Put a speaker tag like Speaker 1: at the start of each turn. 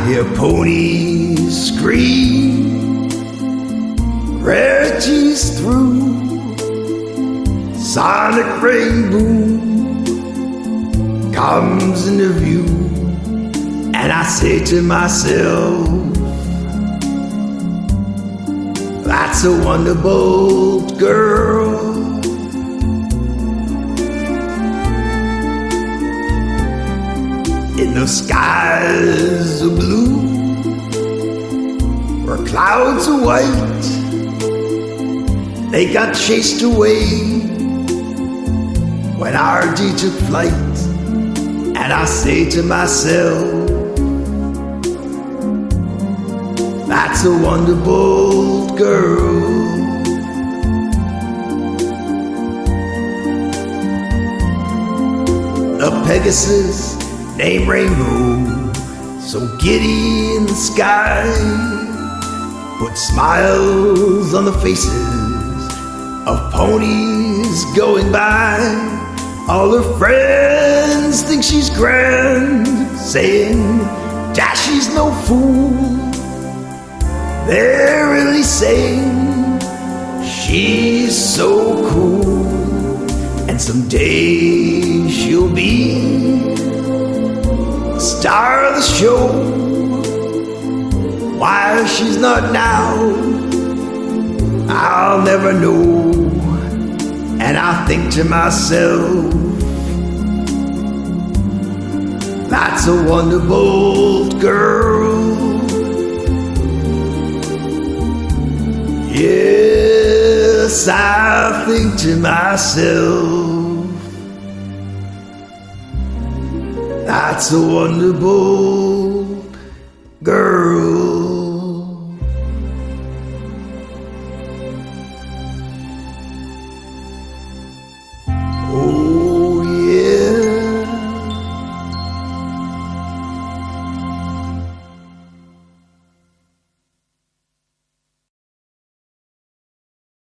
Speaker 1: hear ponies scream, Reggie's through, sonic rain boom comes into view, and I say to myself, that's a Wonderbolt girl. In the skies of blue, where clouds are white, they got chased away when RD took flight. And I say to myself, that's a Wonderbolt girl. A Pegasus named Rainbow, so giddy in the sky, put smiles on the faces of ponies going by. All her friends think she's grand, saying Dashie's no fool. They're really saying she's so cool, and someday she'll be star of the show. Why she's not now, I'll never know. And I think to myself, that's a Wonderbolt girl. Yes, I think to myself, that's a Wonderbolt girl. Oh.